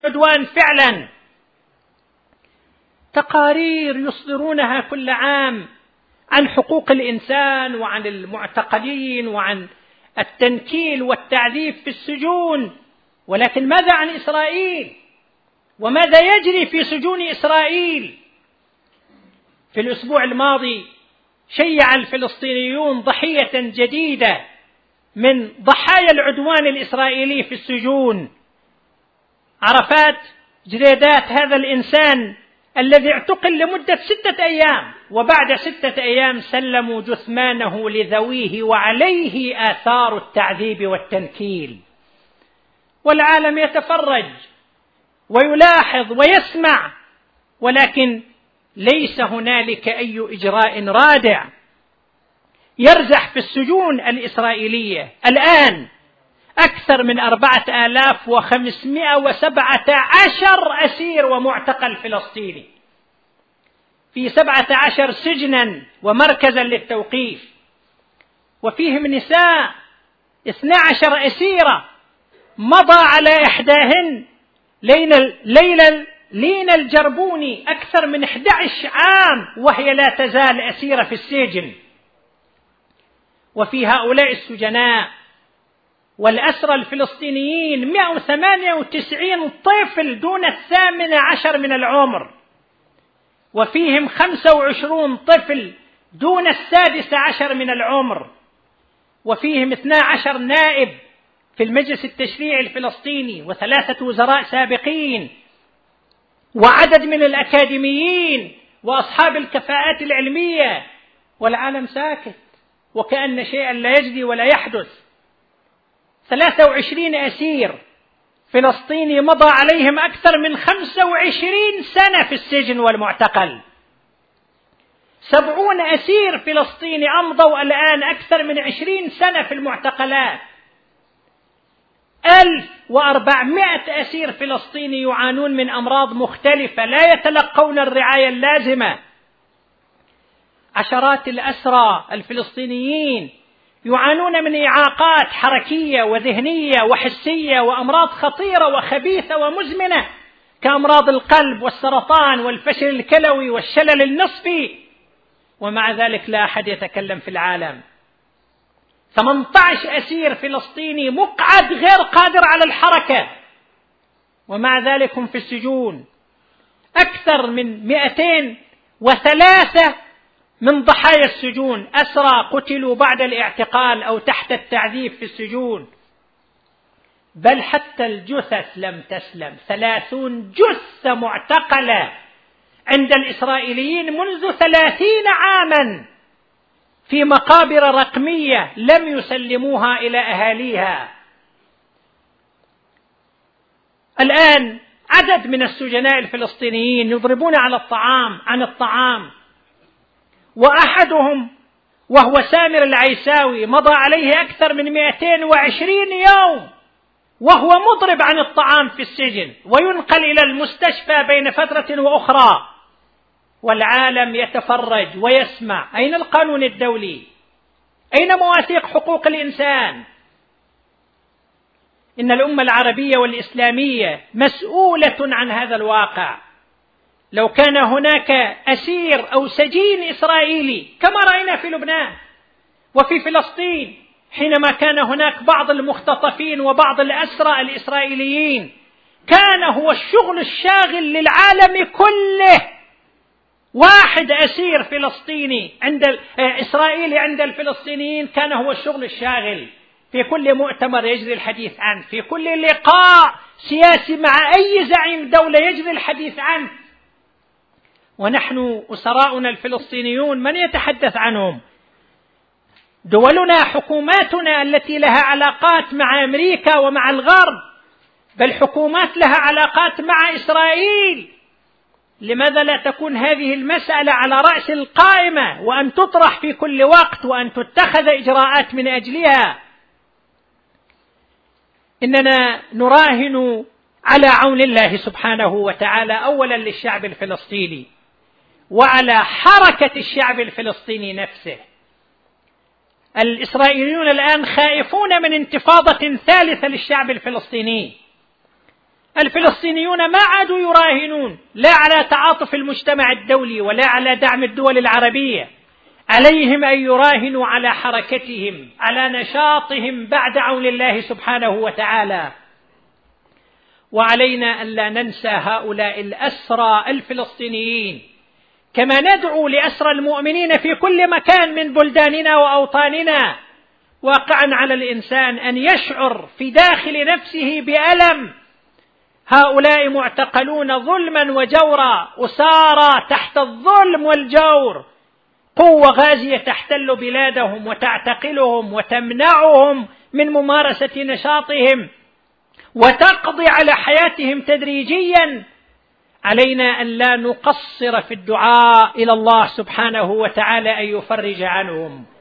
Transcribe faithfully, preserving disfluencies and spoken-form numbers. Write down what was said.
عدوان فعلا. تقارير يصدرونها كل عام عن حقوق الإنسان وعن المعتقلين وعن التنكيل والتعذيب في السجون، ولكن ماذا عن إسرائيل؟ وماذا يجري في سجون إسرائيل؟ في الأسبوع الماضي شيع الفلسطينيون ضحية جديدة من ضحايا العدوان الإسرائيلي في السجون. عرفات جريدات هذا الإنسان الذي اعتقل لمدة ستة أيام، وبعد ستة أيام سلموا جثمانه لذويه وعليه آثار التعذيب والتنكيل، والعالم يتفرج ويلاحظ ويسمع، ولكن ليس هنالك أي إجراء رادع. يرزح في السجون الإسرائيلية الآن أكثر من أربعة آلاف وخمسمائة وسبعة عشر أسير ومعتقل فلسطيني في سبعة عشر سجنا ومركزا للتوقيف، وفيهم نساء اثنتا عشرة أسيرة مضى على إحداهن ليلى لينا الجربوني أكثر من أحد عشر عام وهي لا تزال أسيرة في السجن. وفي هؤلاء السجناء والأسرى الفلسطينيين مئة وثمانية وتسعين طفل دون الثامن عشر من العمر، وفيهم خمسة وعشرون طفل دون السادس عشر من العمر، وفيهم اثنا عشر نائب في المجلس التشريعي الفلسطيني وثلاثة وزراء سابقين وعدد من الأكاديميين وأصحاب الكفاءات العلمية، والعالم ساكت وكأن شيئا لا يجري ولا يحدث. ثلاثة وعشرين أسير فلسطيني مضى عليهم أكثر من خمسة وعشرين سنة في السجن والمعتقل. سبعون أسير فلسطيني أمضوا الآن أكثر من عشرين سنة في المعتقلات. ألف وأربعمائة أسير فلسطيني يعانون من أمراض مختلفة لا يتلقون الرعاية اللازمة. عشرات الأسرى الفلسطينيين يعانون من إعاقات حركية وذهنية وحسية وأمراض خطيرة وخبيثة ومزمنة كأمراض القلب والسرطان والفشل الكلوي والشلل النصفي، ومع ذلك لا أحد يتكلم في العالم. ثمانية عشر أسير فلسطيني مقعد غير قادر على الحركة، ومع ذلك هم في السجون. أكثر من مئتين وثلاثة من ضحايا السجون أسرى قتلوا بعد الاعتقال أو تحت التعذيب في السجون، بل حتى الجثث لم تسلم. ثلاثون جثة معتقلة عند الإسرائيليين منذ ثلاثين عاما في مقابر رقمية لم يسلموها إلى أهاليها. الآن عدد من السجناء الفلسطينيين يضربون على الطعام عن الطعام، وأحدهم وهو سامر العيساوي مضى عليه أكثر من مئتين وعشرين يوم وهو مضرب عن الطعام في السجن، وينقل إلى المستشفى بين فترة وأخرى، والعالم يتفرج ويسمع. أين القانون الدولي؟ أين مواثيق حقوق الإنسان؟ إن الأمة العربية والإسلامية مسؤولة عن هذا الواقع. لو كان هناك أسير أو سجين إسرائيلي كما رأينا في لبنان وفي فلسطين حينما كان هناك بعض المختطفين وبعض الأسرى الإسرائيليين، كان هو الشغل الشاغل للعالم كله. واحد أسير فلسطيني عند إسرائيلي عند الفلسطينيين كان هو الشغل الشاغل. في كل مؤتمر يجري الحديث عنه، في كل لقاء سياسي مع أي زعيم دولة يجري الحديث عنه. ونحن أسراؤنا الفلسطينيون من يتحدث عنهم؟ دولنا حكوماتنا التي لها علاقات مع أمريكا ومع الغرب، بل حكومات لها علاقات مع إسرائيل. لماذا لا تكون هذه المسألة على رأس القائمة وأن تطرح في كل وقت وأن تتخذ إجراءات من أجلها؟ إننا نراهن على عون الله سبحانه وتعالى أولا للشعب الفلسطيني وعلى حركة الشعب الفلسطيني نفسه. الإسرائيليون الآن خائفون من انتفاضة ثالثة للشعب الفلسطيني. الفلسطينيون ما عادوا يراهنون لا على تعاطف المجتمع الدولي ولا على دعم الدول العربية، عليهم أن يراهنوا على حركتهم، على نشاطهم بعد عون الله سبحانه وتعالى. وعلينا أن لا ننسى هؤلاء الأسرى الفلسطينيين، كما ندعو لأسرى المؤمنين في كل مكان من بلداننا وأوطاننا. واقعا على الإنسان أن يشعر في داخل نفسه بألم، هؤلاء معتقلون ظلما وجورا، أسارى تحت الظلم والجور، قوة غازية تحتل بلادهم وتعتقلهم وتمنعهم من ممارسة نشاطهم وتقضي على حياتهم تدريجيا. علينا أن لا نقصر في الدعاء إلى الله سبحانه وتعالى أن يفرج عنهم.